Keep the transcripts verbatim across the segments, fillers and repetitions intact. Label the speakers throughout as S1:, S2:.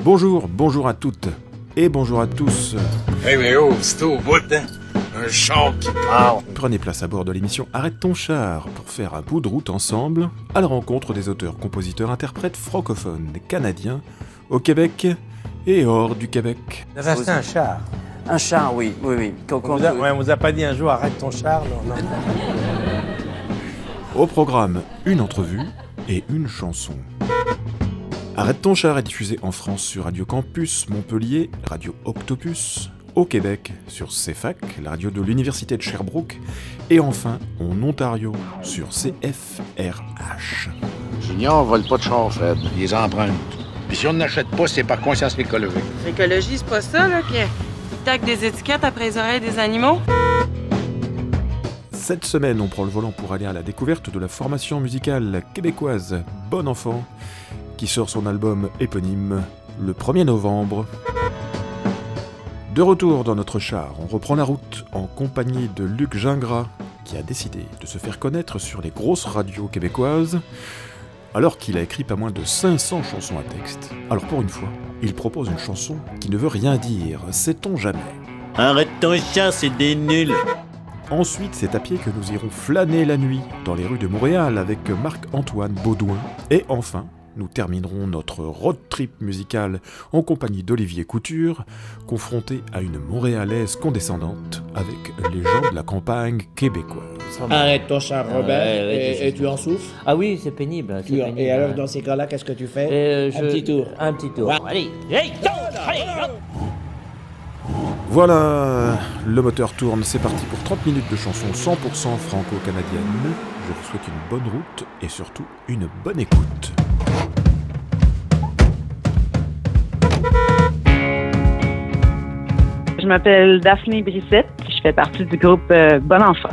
S1: Bonjour, bonjour à toutes et bonjour à tous.
S2: Hey mais oh, c'est au bout, hein? Un char qui parle.
S1: Prenez place à bord de l'émission Arrête ton char pour faire un bout de route ensemble à la rencontre des auteurs, compositeurs, interprètes francophones canadiens au Québec et hors du Québec.
S3: Vous avez acheté un char?
S4: Un char, oui, oui, oui. Qu'on, qu'on
S3: on, vous a,
S4: peut...
S3: ouais, on vous a pas dit un jour arrête ton char, non, non.
S1: Au programme, une entrevue et une chanson. Arrête ton char est diffusé en France sur Radio Campus Montpellier, Radio Octopus, au Québec sur C F A C, la radio de l'Université de Sherbrooke, et enfin en Ontario sur C F R H.
S5: Junior vole pas de char, Fred. Il les emprunte. Puis si on n'achète pas, c'est par conscience écologique.
S6: L'écologie, c'est pas ça, là, qu'ils taquent des étiquettes après les oreilles des animaux?
S1: Cette semaine, on prend le volant pour aller à la découverte de la formation musicale québécoise Bon Enfant, qui sort son album éponyme le premier novembre. De retour dans notre char, on reprend la route en compagnie de Luc Gingras, qui a décidé de se faire connaître sur les grosses radios québécoises, alors qu'il a écrit pas moins de cinq cents chansons à texte. Alors pour une fois, il propose une chanson qui ne veut rien dire, sait-on jamais.
S7: Arrête ton char, c'est des nuls.
S1: Ensuite, c'est à pied que nous irons flâner la nuit dans les rues de Montréal avec Marc-Antoine Baudouin. Et enfin, nous terminerons notre road trip musical en compagnie d'Olivier Couture, confronté à une Montréalaise condescendante avec les gens de la campagne québécoise.
S8: Arrête ton char, Robert,
S7: ouais, ouais,
S8: et,
S7: je-
S8: et tu en souffres.
S7: Ah oui, c'est pénible. C'est
S8: Tu-
S7: pénible,
S8: et alors,
S7: hein.
S8: dans ces cas-là, qu'est-ce que tu fais?
S7: Euh,
S8: Un
S7: je-
S8: petit tour.
S7: Un petit tour.
S8: Ouais.
S7: Allez, hey, go, allez, hop.
S1: Voilà, le moteur tourne, c'est parti pour trente minutes de chansons cent pour cent franco-canadiennes. Je vous souhaite une bonne route et surtout une bonne écoute.
S9: Je m'appelle Daphné Brissette, je fais partie du groupe euh, Bon Enfant.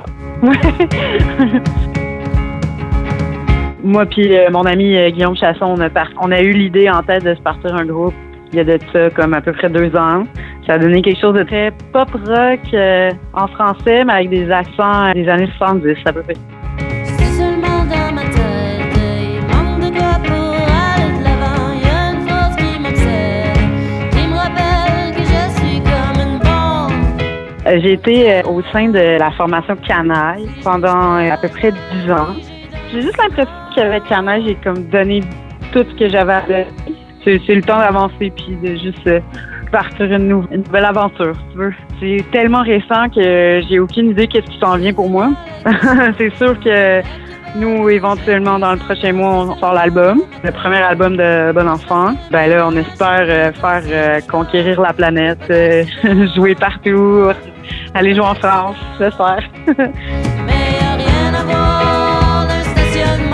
S9: Moi puis euh, mon ami euh, Guillaume Chasson, on a, par- on a eu l'idée en tête de se partir un groupe il y a de ça comme à peu près deux ans. Ça a donné quelque chose de très pop rock euh, en français, mais avec des accents des années soixante-dix à peu près.
S10: C'est seulement dans ma tête, il manque de quoi pour aller de l'avant. Il y a une chose qui m'obsède, qui me rappelle que je suis comme une bombe.
S9: Euh, J'ai été euh, au sein de la formation Canaille pendant euh, à peu près dix ans. J'ai juste l'impression qu'avec Canaille, j'ai comme donné tout ce que j'avais à donner. C'est, c'est le temps d'avancer puis de juste euh, partir une, nou- une nouvelle aventure, si tu veux. C'est tellement récent que j'ai aucune idée qu'est-ce qui s'en vient pour moi. C'est sûr que nous, éventuellement, dans le prochain mois, on sort l'album, le premier album de Bon Enfant. Ben là, on espère euh, faire euh, conquérir la planète, euh, jouer partout, aller jouer en France, j'espère.
S10: Mais y a rien à voir d'un stationnement.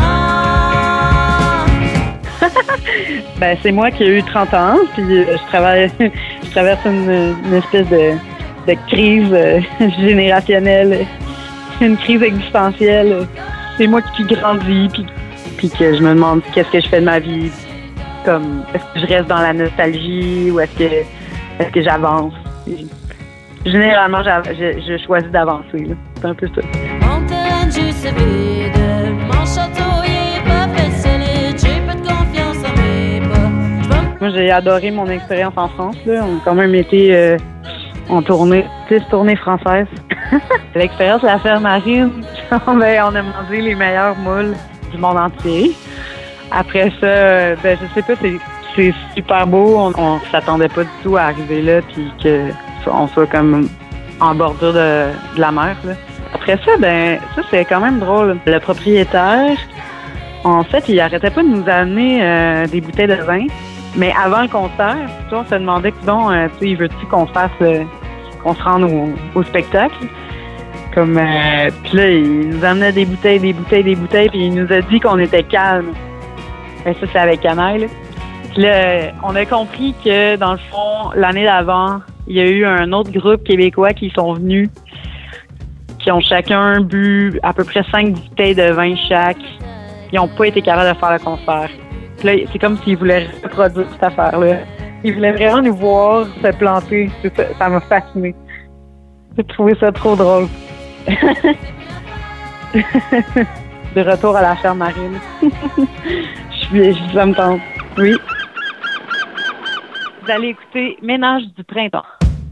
S9: Ben, c'est moi qui ai eu trente ans, puis euh, je travaille, je traverse une, une espèce de, de crise euh, générationnelle, une crise existentielle. C'est moi qui grandis, puis, puis que je me demande qu'est-ce que je fais de ma vie. Comme, est-ce que je reste dans la nostalgie ou est-ce que, est-ce que j'avance? Puis, généralement, j'a- je, je choisis d'avancer, là. C'est un peu ça.
S10: Mon terrain de jus c'est vide, mon château il est pas fait solide, j'ai peu de confiance en mes pas. J'vais me
S9: Moi, j'ai adoré mon expérience en France, là. On a quand même été euh, en tournée, six tournées françaises. L'expérience de la ferme marine, ben, on a mangé les meilleures moules du monde entier. Après ça, euh, ben, je sais pas, c'est, c'est super beau. On, on s'attendait pas du tout à arriver là, puis qu'on soit comme en bordure de, de la mer, là. Après ça, ben, ça, c'est quand même drôle. Le propriétaire, en fait, il arrêtait pas de nous amener euh, des bouteilles de vin. Mais avant le concert, tu sais, on se demandait, bon, euh, tu sais, veux-tu qu'on fasse, euh, qu'on se rende au, au spectacle? Comme, euh, puis là, il nous amenait des bouteilles, des bouteilles, des bouteilles, puis il nous a dit qu'on était calme. Ben, ça, c'est avec Canaille, là. Puis là, on a compris que, dans le fond, l'année d'avant, il y a eu un autre groupe québécois qui sont venus, qui ont chacun bu à peu près cinq bouteilles de vin chaque. Ils n'ont pas été capables de faire le concert. Puis là, c'est comme s'ils voulaient reproduire cette affaire-là. Ils voulaient vraiment nous voir se planter. C'est ça, ça m'a fasciné. J'ai trouvé ça trop drôle. De retour à la ferme marine. Je suis, ça me tente. Oui. Vous allez écouter Ménage du printemps.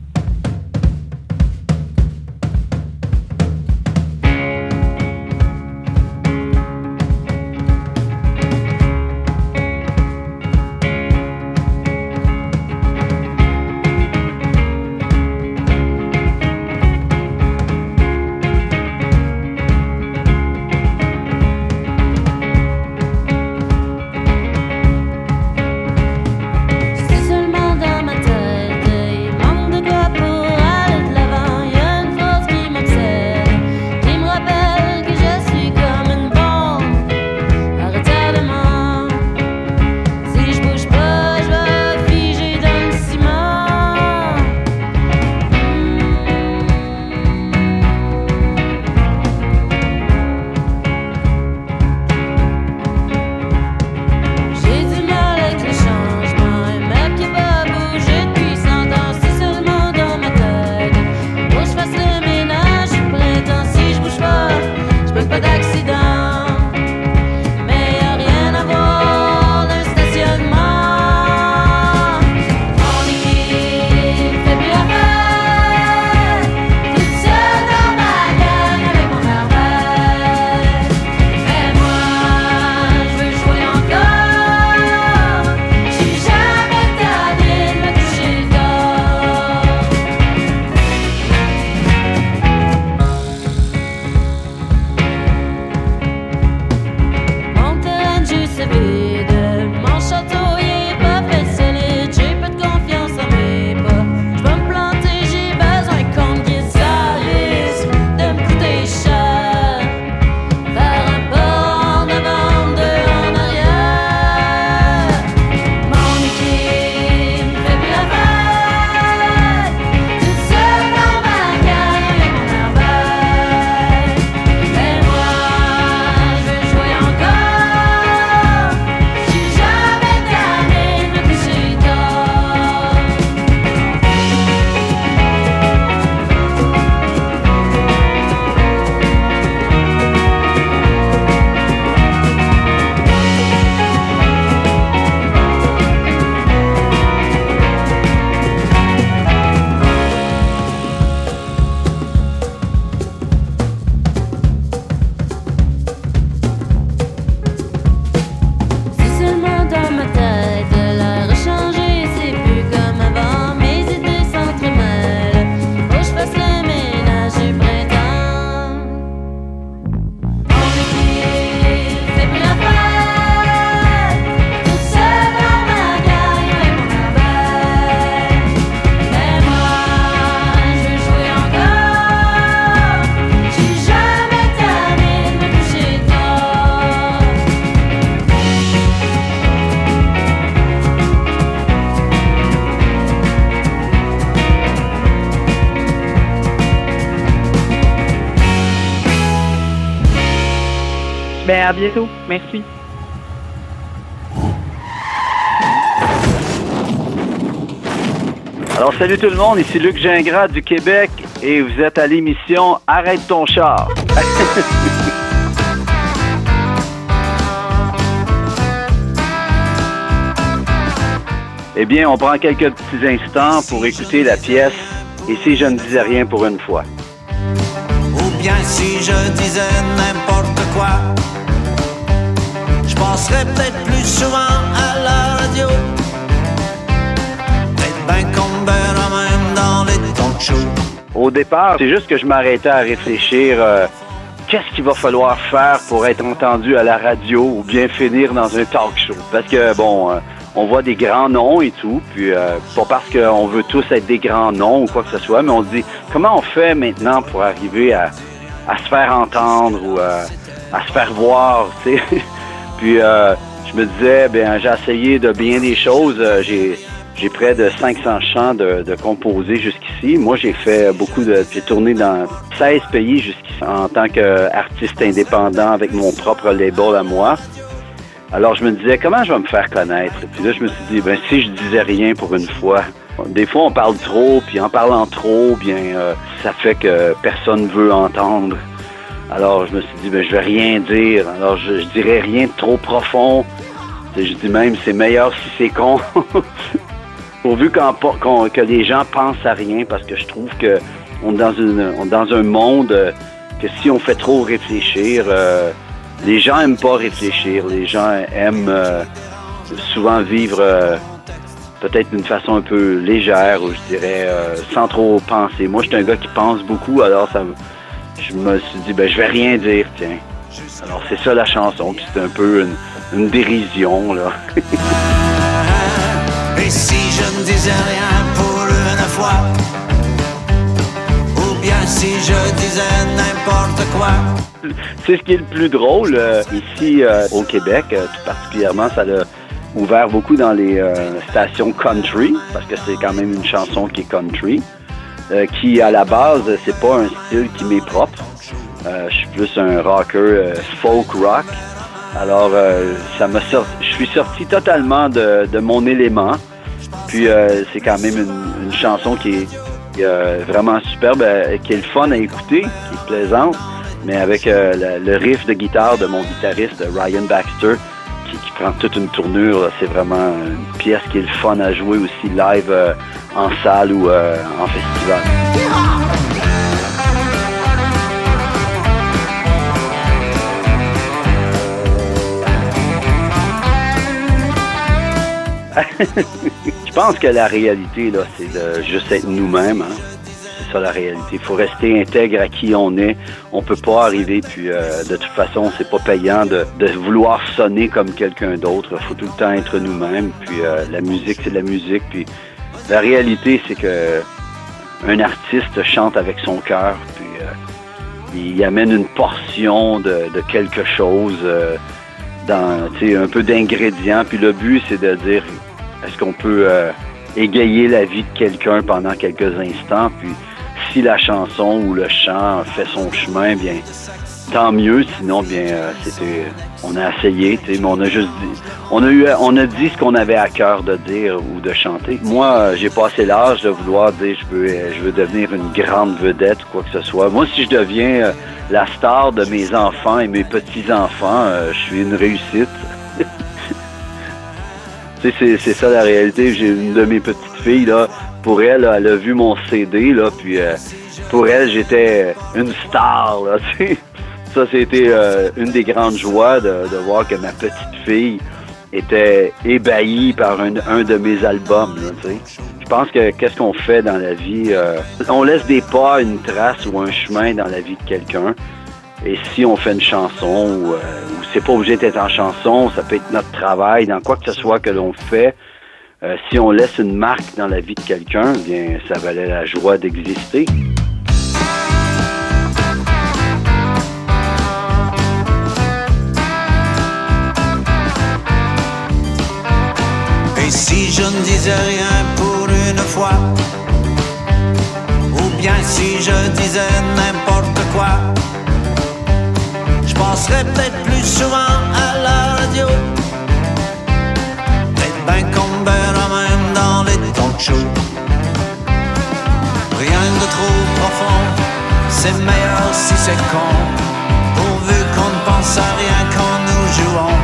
S9: Ben, à bientôt. Merci.
S11: Alors, salut tout le monde, ici Luc Gingras du Québec et vous êtes à l'émission Arrête ton char. Eh bien, on prend quelques petits instants pour écouter la pièce « Et si je ne disais rien pour une fois ».
S12: Ou bien si je disais n'importe quoi, je passerais peut-être plus souvent à la radio. Peut-être bien qu'on verra même dans les talk shows.
S11: Au départ, c'est juste que je m'arrêtais à réfléchir euh, qu'est-ce qu'il va falloir faire pour être entendu à la radio ou bien finir dans un talk show. Parce que, bon, euh, on voit des grands noms et tout, puis euh, pas parce qu'on veut tous être des grands noms ou quoi que ce soit, mais on se dit, comment on fait maintenant pour arriver à, à se faire entendre ou euh, à se faire voir, tu sais. Puis euh, je me disais, bien, j'ai essayé de bien des choses. Euh, j'ai, j'ai près de cinq cents chants de, de composer jusqu'ici. Moi, j'ai fait beaucoup de... J'ai tourné dans seize pays jusqu'ici en tant qu'artiste indépendant avec mon propre label à moi. Alors, je me disais, comment je vais me faire connaître? Puis là, je me suis dit, ben si je disais rien pour une fois. Des fois, on parle trop, puis en parlant trop, bien, euh, ça fait que personne veut entendre. Alors, je me suis dit, ben je vais rien dire. Alors, je, je dirais rien de trop profond. Je dis même, c'est meilleur si c'est con. Pourvu qu'en, qu'on, que les gens pensent à rien, parce que je trouve que on est dans, une, on est dans un monde euh, que si on fait trop réfléchir, euh, les gens aiment pas réfléchir. Les gens aiment euh, souvent vivre euh, peut-être d'une façon un peu légère, ou je dirais euh, sans trop penser. Moi, je suis un gars qui pense beaucoup, alors ça, je me suis dit, ben je vais rien dire, tiens. Alors c'est ça la chanson, puis c'est un peu une, une dérision, là.
S12: Et si je ne disais rien pour une fois, ou bien si je disais n'importe quoi.
S11: C'est ce qui est le plus drôle euh, ici euh, au Québec, euh, tout particulièrement, ça l'a ouvert beaucoup dans les euh, stations country, parce que c'est quand même une chanson qui est country, euh, qui à la base, c'est pas un style qui m'est propre. Euh, je suis plus un rocker euh, folk rock. Alors, euh, ça m'a sorti, je suis sorti totalement de, de mon élément. Puis, euh, c'est quand même une, une chanson qui est, qui est euh, vraiment superbe, euh, qui est le fun à écouter, qui est plaisante, mais avec euh, le, le riff de guitare de mon guitariste Ryan Baxter, qui, qui prend toute une tournure. Là. C'est vraiment une pièce qui est le fun à jouer aussi live euh, en salle ou euh, en festival. Je pense que la réalité, là, c'est de juste être nous-mêmes. Hein? C'est ça la réalité. Il faut rester intègre à qui on est. On peut pas arriver, puis euh, de toute façon, c'est pas payant de, de vouloir sonner comme quelqu'un d'autre. Il faut tout le temps être nous-mêmes. Puis euh, la musique, c'est de la musique. Puis la réalité, c'est que un artiste chante avec son cœur. Puis euh, il amène une portion de, de quelque chose. Euh, dans, tu sais, un peu d'ingrédients. Puis le but, c'est de dire, est-ce qu'on peut euh, égayer la vie de quelqu'un pendant quelques instants? Puis si la chanson ou le chant fait son chemin, bien, tant mieux. Sinon, bien, euh, c'était, on a essayé, tu sais, mais on a juste dit, on a eu, on a dit ce qu'on avait à cœur de dire ou de chanter. Moi, euh, j'ai passé l'âge de vouloir dire, je veux, euh, je veux devenir une grande vedette, quoi que ce soit. Moi, si je deviens euh, la star de mes enfants et mes petits-enfants, euh, je suis une réussite. Tu sais, c'est, c'est ça la réalité. J'ai une de mes petites filles, là, pour elle, là, elle a vu mon C D, là, puis euh, pour elle, j'étais une star, là, tu sais. Ça, c'était euh, une des grandes joies de, de voir que ma petite fille était ébahie par un, un de mes albums, là, tu sais. Je pense que qu'est-ce qu'on fait dans la vie, euh, on laisse des pas, une trace ou un chemin dans la vie de quelqu'un. Et si on fait une chanson, ou, euh, ou c'est pas obligé d'être en chanson, ça peut être notre travail, dans quoi que ce soit que l'on fait, euh, si on laisse une marque dans la vie de quelqu'un, bien, ça valait la joie d'exister.
S12: Et si je ne disais rien pour une fois, ou bien si je disais n'importe quoi, je penserais peut-être plus souvent à la radio. Peut-être ben qu'on verra même dans les talk shows. Rien de trop profond, c'est meilleur si c'est con, pourvu qu'on ne pense à rien quand nous jouons.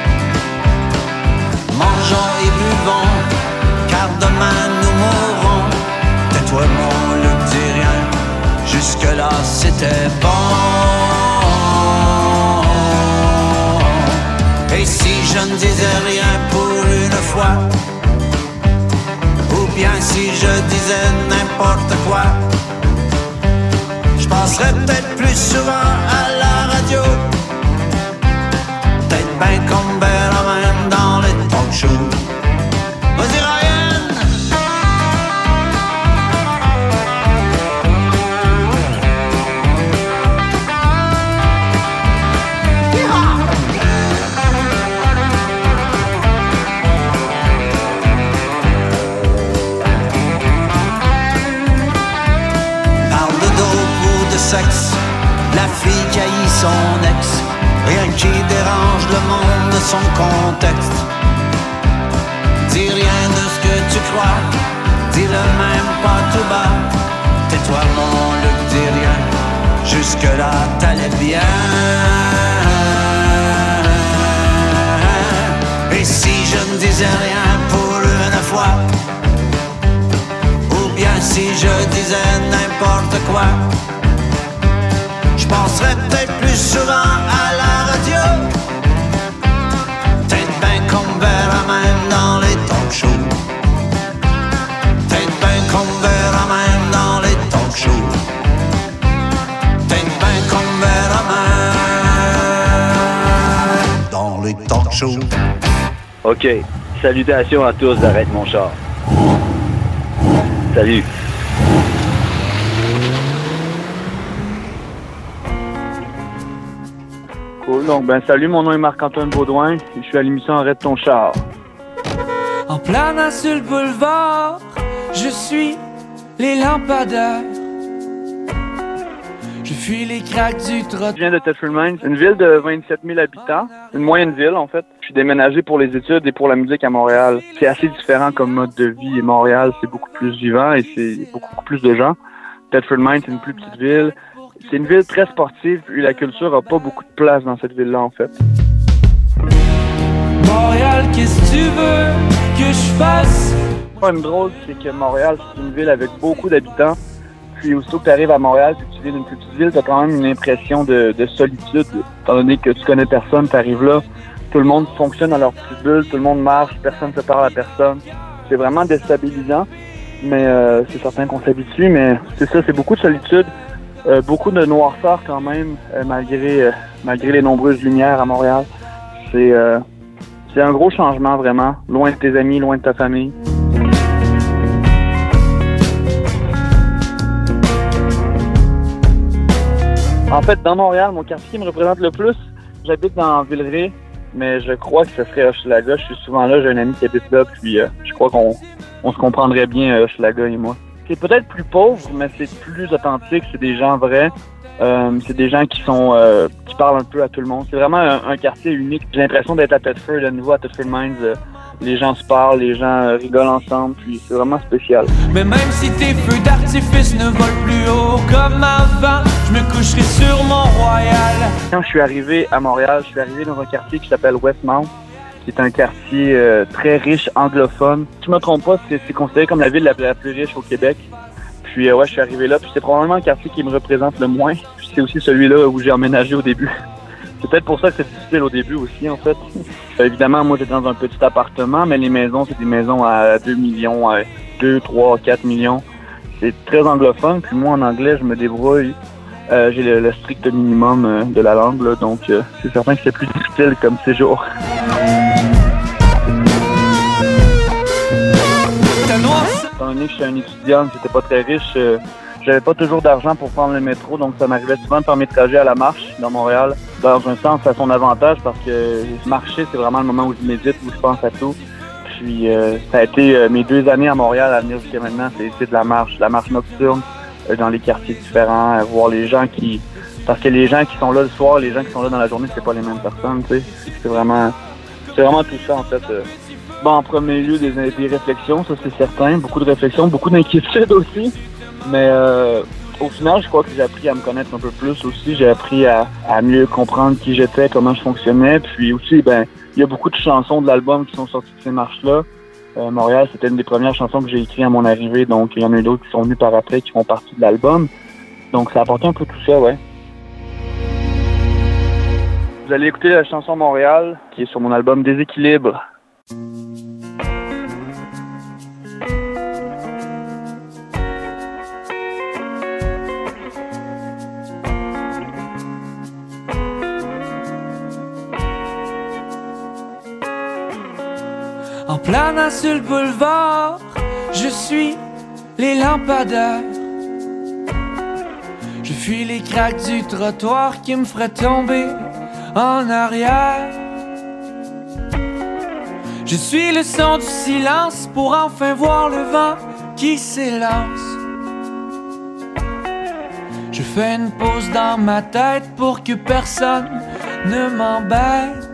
S12: Mangeons et buvons, car demain nous mourrons. Tais-toi mon Luc, dis rien, jusque-là c'était bon. Et si je ne disais rien pour une fois, ou bien si je disais n'importe quoi, je penserais peut-être plus souvent à la radio. Peut-être bien qu'on me verra même dans les talk shows. Vas-y Ryan! Sexe, la fille qui haït son ex, rien qui dérange le monde de son contexte. Dis rien de ce que tu crois, dis-le même pas tout bas. Tais-toi mon Luc, dis rien, jusque-là t'allais bien. Et si je ne disais rien pour une fois, si je disais n'importe quoi. Je penserais peut-être plus souvent à la radio. Peut-être ben qu'on me verra même dans les talk shows. Peut-être ben qu'on me verra même dans les talk shows. Peut-être ben qu'on me verra même dans les talk shows.
S11: OK. Salutations à tous d'Arrête mon char. Salut.
S13: Cool. Donc, ben, salut, mon nom est Marc-Antoine Baudouin. Je suis à l'émission Arrête ton char.
S14: En planant sur le boulevard, je suis les lampadaires. Je fuis les craques du trottoir.
S13: Je viens de Thetford Mines, une ville de vingt-sept mille habitants. Une moyenne ville, en fait. Je suis déménagé pour les études et pour la musique à Montréal. C'est assez différent comme mode de vie. Et Montréal, c'est beaucoup plus vivant et c'est beaucoup plus de gens. Thetford Mines, c'est une plus petite ville. C'est une ville très sportive, puis la culture n'a pas beaucoup de place dans cette ville-là, en fait.
S14: Montréal, qu'est-ce que tu veux que je fasse?
S13: Pas une drôle, c'est que Montréal, c'est une ville avec beaucoup d'habitants. Puis aussitôt que tu arrives à Montréal, si tu viens d'une plus petite ville, tu as quand même une impression de, de solitude. Étant donné que tu connais personne, tu arrives là, tout le monde fonctionne dans leur petite bulle, tout le monde marche, personne ne se parle à personne. C'est vraiment déstabilisant, mais euh, c'est certain qu'on s'habitue, mais c'est ça, c'est beaucoup de solitude. Euh, beaucoup de noirceur quand même, euh, malgré euh, malgré les nombreuses lumières à Montréal. C'est euh, c'est un gros changement vraiment, loin de tes amis, loin de ta famille. En fait, dans Montréal, mon quartier qui me représente le plus, j'habite dans Villeray, mais je crois que ce serait Hochelaga. Je suis souvent là, j'ai un ami qui habite là, puis euh, je crois qu'on on se comprendrait bien, euh, Hochelaga et moi. C'est peut-être plus pauvre, mais c'est plus authentique. C'est des gens vrais. Euh, c'est des gens qui sont euh, qui parlent un peu à tout le monde. C'est vraiment un, un quartier unique. J'ai l'impression d'être à Thetford, à nouveau à Thetford Mines. Euh, les gens se parlent, les gens euh, rigolent ensemble, puis c'est vraiment spécial.
S14: Mais même si tes feux d'artifice ne volent plus haut comme avant, je me coucherai sur Mont-Royal.
S13: Quand je suis arrivé à Montréal, je suis arrivé dans un quartier qui s'appelle Westmount, qui est un quartier euh, très riche anglophone. Si je me trompe pas, c'est, c'est considéré comme la ville la, la plus riche au Québec. Puis euh, ouais, je suis arrivé là, puis c'est probablement le quartier qui me représente le moins. Puis c'est aussi celui-là où j'ai emménagé au début. C'est peut-être pour ça que c'est difficile au début aussi, en fait. Euh, évidemment, moi, j'étais dans un petit appartement, mais les maisons, c'est des maisons à deux millions, à deux, trois, quatre millions. C'est très anglophone, puis moi, en anglais, je me débrouille. Euh, j'ai le, le strict minimum euh, de la langue, là, donc euh, c'est certain que c'est plus difficile comme séjour. Étant donné que je suis un étudiant, j'étais pas très riche, euh, j'avais pas toujours d'argent pour prendre le métro, donc ça m'arrivait souvent de faire mes trajets à la marche dans Montréal. Dans un sens, à son avantage, parce que marcher, c'est vraiment le moment où je médite, où je pense à tout. Puis euh, ça a été euh, mes deux années à Montréal à venir jusqu'à maintenant, c'est, c'est de la marche, de la marche nocturne, euh, dans les quartiers différents, euh, voir les gens qui... Parce que les gens qui sont là le soir, les gens qui sont là dans la journée, c'est pas les mêmes personnes, tu sais. C'est vraiment... C'est vraiment tout ça, en fait. Euh. Bon, en premier lieu, des, des réflexions, ça c'est certain. Beaucoup de réflexions, beaucoup d'inquiétudes aussi. Mais euh, au final, je crois que j'ai appris à me connaître un peu plus aussi. J'ai appris à, à mieux comprendre qui j'étais, comment je fonctionnais. Puis aussi, ben, il y a beaucoup de chansons de l'album qui sont sorties de ces marches-là. Euh, Montréal, c'était une des premières chansons que j'ai écrites à mon arrivée. Donc, il y en a eu d'autres qui sont venues par après, qui font partie de l'album. Donc, ça a apporté un peu tout ça, ouais. Vous allez écouter la chanson Montréal, qui est sur mon album Déséquilibre.
S14: En planant sur le boulevard, je suis les lampadaires. Je fuis les craques du trottoir qui me feraient tomber en arrière. Je suis le son du silence pour enfin voir le vent qui s'élance. Je fais une pause dans ma tête pour que personne ne m'embête.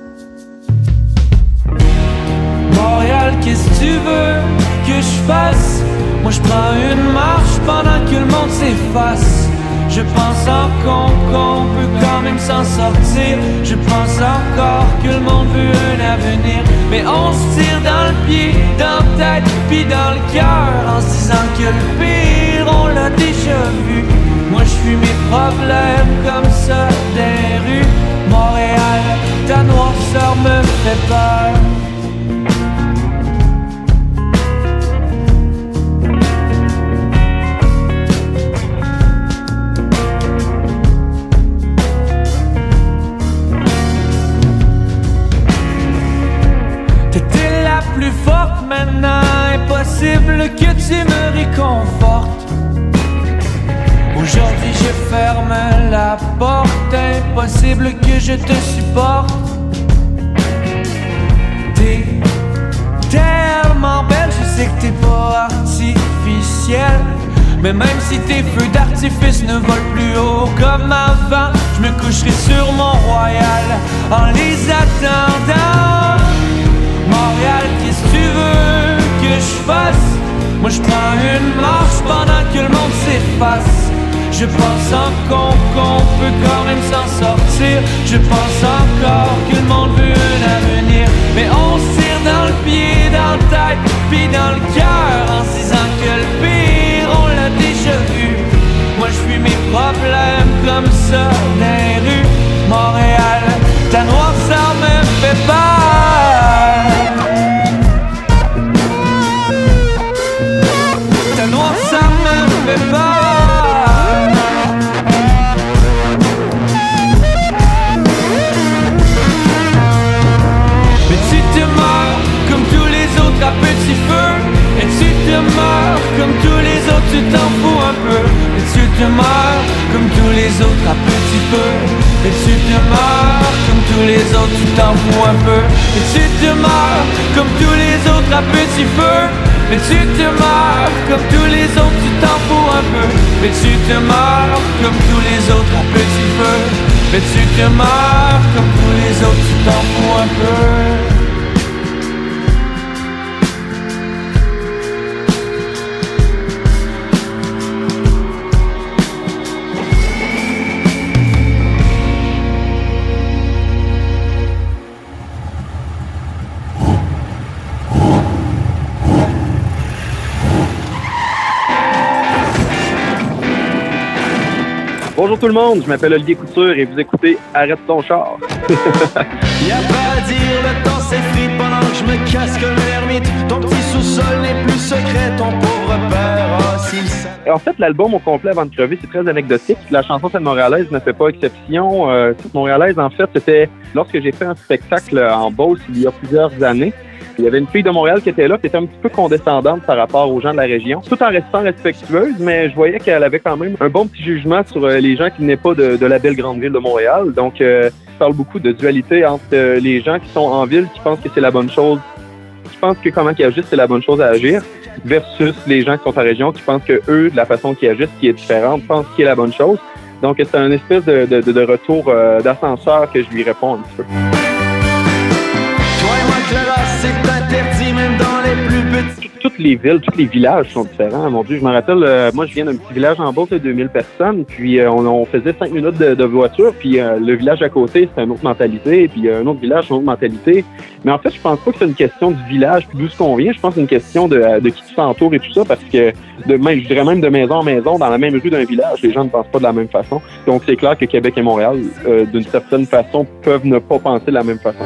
S14: Montréal, qu'est-ce que tu veux que je fasse? Moi je prends une marche pendant que le monde s'efface. Je pense encore qu'on peut quand même s'en sortir. Je pense encore que le monde veut un avenir. Mais on se tire dans le pied, dans la tête, puis dans le cœur, en se disant que le pire, on l'a déjà vu. Moi je fuis mes problèmes comme ça des rues. Montréal, ta noirceur me fait peur. T'étais la plus forte, maintenant impossible que tu me réconfortes. Aujourd'hui je ferme la porte, impossible que je te supporte. T'es tellement belle, je sais que t'es pas artificielle. Mais même si tes feux d'artifice ne volent plus haut comme avant, je me coucherai sur mon royal en les attendant. Montréal, qu'est-ce que tu veux que je fasse? Moi je prends une marche pendant que le monde s'efface. Je pense encore qu'on peut quand même s'en sortir. Je pense encore que le monde veut un avenir. Mais on se tire dans le pied, dans la tête, puis dans le cœur, en se disant que le pire, on l'a déjà vu. Moi je fuis mes problèmes comme ça dans les rues. Montréal, ta noirceur me fait peur. Ta noirceur me fait peur. À petit feu, et tu te meurs comme tous les autres, tu t'en fous un peu. Et tu te meurs comme tous les autres à petit feu. Et tu te meurs comme tous les autres, tu t'en fous un peu. Et tu te meurs comme tous les autres à petit feu. Et tu te meurs comme tous les autres, tu t'en fous un peu. Et tu te meurs comme tous les autres à petit feu. Et tu te meurs comme tous les autres, tu t'en fous un peu.
S13: Bonjour tout le monde, je m'appelle Olivier Couture et vous écoutez Arrête ton char.
S15: Y'a pas à dire, le temps s'effrite pendant que je me casse comme l'ermite. Ton petit sous-sol n'est plus secret, ton pauvre père, ah s'il savait.
S13: En fait, l'album au complet avant de crever, c'est très anecdotique. La chanson Cette Montréalaise ne fait pas exception. Euh, Cette Montréalaise, en fait, c'était lorsque j'ai fait un spectacle en Beauce il y a plusieurs années. Il y avait une fille de Montréal qui était là, qui était un petit peu condescendante par rapport aux gens de la région, tout en restant respectueuse, mais je voyais qu'elle avait quand même un bon petit jugement sur les gens qui venaient pas de, de la belle grande ville de Montréal. Donc, euh, je parle beaucoup de dualité entre euh, les gens qui sont en ville, qui pensent que c'est la bonne chose, qui pensent que comment ils agissent, c'est la bonne chose à agir, versus les gens qui sont en région, qui pensent que eux, de la façon qu'ils agissent, qui est différente, pensent qu'il est la bonne chose. Donc, c'est un espèce de, de, de retour euh, d'ascenseur que je lui réponds un petit peu.
S15: Toi et moi, Clara, c'est interdit même dans les plus petits.
S13: Toutes les villes, tous les villages sont différents. Mon Dieu, je me rappelle, euh, moi, je viens d'un petit village en Beauce de deux mille personnes, puis euh, on, on faisait cinq minutes de, de voiture, puis euh, le village à côté, c'est une autre mentalité, puis euh, un autre village, c'est une autre mentalité. Mais en fait, je pense pas que c'est une question du village, puis d'où ce qu'on vient. Je pense que c'est une question de, de qui s'entoure et tout ça, parce que de même, je dirais même de maison en maison, dans la même rue d'un village, les gens ne pensent pas de la même façon. Donc, c'est clair que Québec et Montréal, euh, d'une certaine façon, peuvent ne pas penser de la même façon.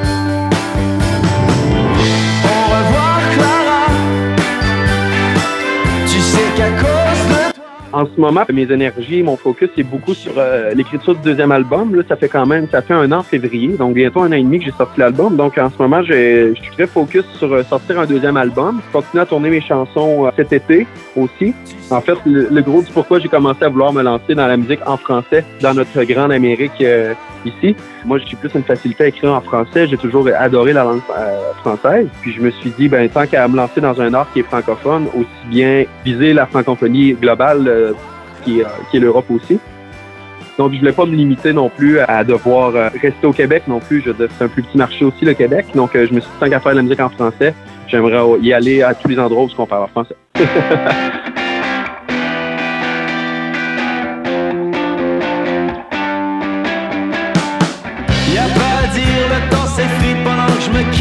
S13: En ce moment, mes énergies, mon focus, c'est beaucoup sur euh, l'écriture du deuxième album. Là, ça fait quand même, ça fait un an en février, donc bientôt un an et demi que j'ai sorti l'album. Donc, en ce moment, je suis très focus sur euh, sortir un deuxième album. Je continue à tourner mes chansons euh, cet été aussi. En fait, le, le gros du pourquoi j'ai commencé à vouloir me lancer dans la musique en français dans notre grande Amérique euh, ici. Moi, j'ai plus une facilité à écrire en français. J'ai toujours adoré la langue euh, française. Puis je me suis dit, ben tant qu'à me lancer dans un art qui est francophone, aussi bien viser la francophonie globale euh, qui, est, euh, qui est l'Europe aussi. Donc, je voulais pas me limiter non plus à devoir euh, rester au Québec non plus. Je, c'est un plus petit marché aussi, le Québec. Donc, euh, je me suis dit, tant qu'à faire de la musique en français, j'aimerais y aller à tous les endroits où on parle en français.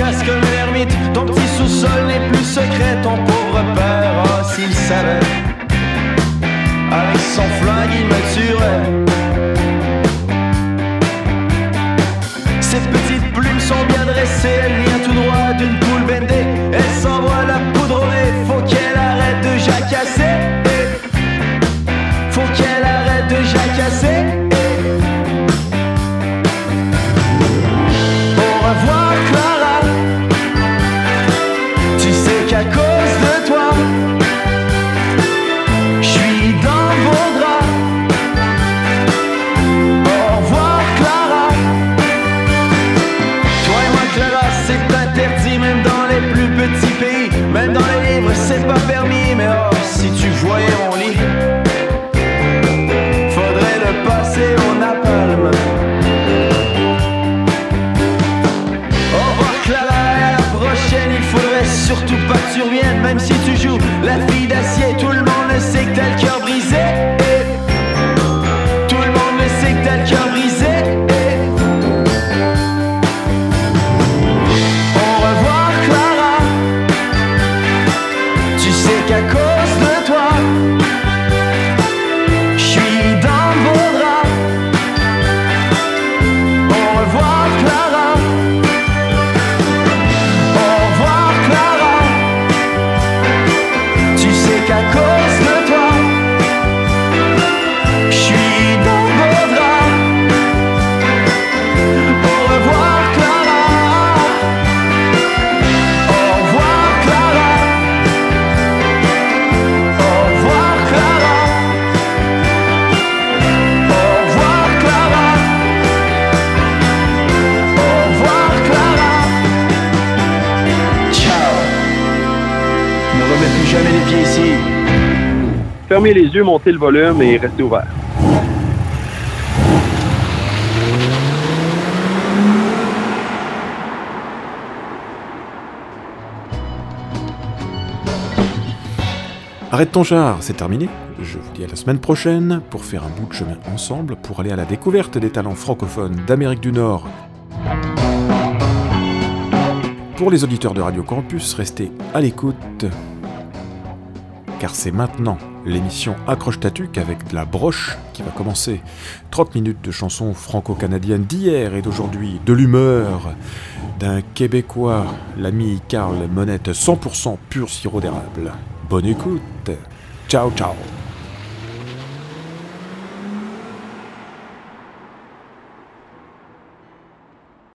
S15: casse comme une ermite. Ton petit sous-sol n'est plus secret, ton pauvre père, oh s'il savait. Avec son flingue il me tuerait. Ses petites plumes sont bien dressées, elle vient tout droit d'une poule bendée. Elle s'envoie la poudre au nez, faut qu'elle arrête de jacasser. Faut qu'elle arrête de jacasser. Au revoir Clara, tu sais qu'à cause de toi, je suis dans vos draps. Au revoir Clara. Toi et moi Clara, c'est interdit même dans les plus petits pays. Même dans les livres c'est pas permis. Mais oh, si tu voyais mon lit, faudrait le passer au napalm. Au revoir Clara, à la prochaine. Il faudrait surtout pas que tu reviennes. Même si tu joues la fille d'acier, tout le monde le sait que t'as le cœur brisé. Tout le monde le sait que t'as le cœur brisé. Au revoir Clara, tu sais qu'à cause de toi, je suis dans vos draps. Au revoir Clara. Au revoir Clara, tu sais qu'à cause de toi, je suis dans vos draps. Au revoir Clara. Au revoir Clara. Au revoir Clara. Au revoir Clara. Au revoir Clara. Ciao. Ne remets plus jamais les pieds ici.
S13: Fermez les yeux, montez le volume et restez ouvert.
S1: Arrête ton char, c'est terminé. Je vous dis à la semaine prochaine pour faire un bout de chemin ensemble pour aller à la découverte des talents francophones d'Amérique du Nord. Pour les auditeurs de Radio Campus, restez à l'écoute, car c'est maintenant l'émission Accroche ta tuque avec La Broche qui va commencer. trente minutes de chansons franco-canadiennes d'hier et d'aujourd'hui, de l'humeur d'un Québécois, l'ami Carl Monette, cent pour cent pur sirop d'érable. Bonne écoute, ciao ciao.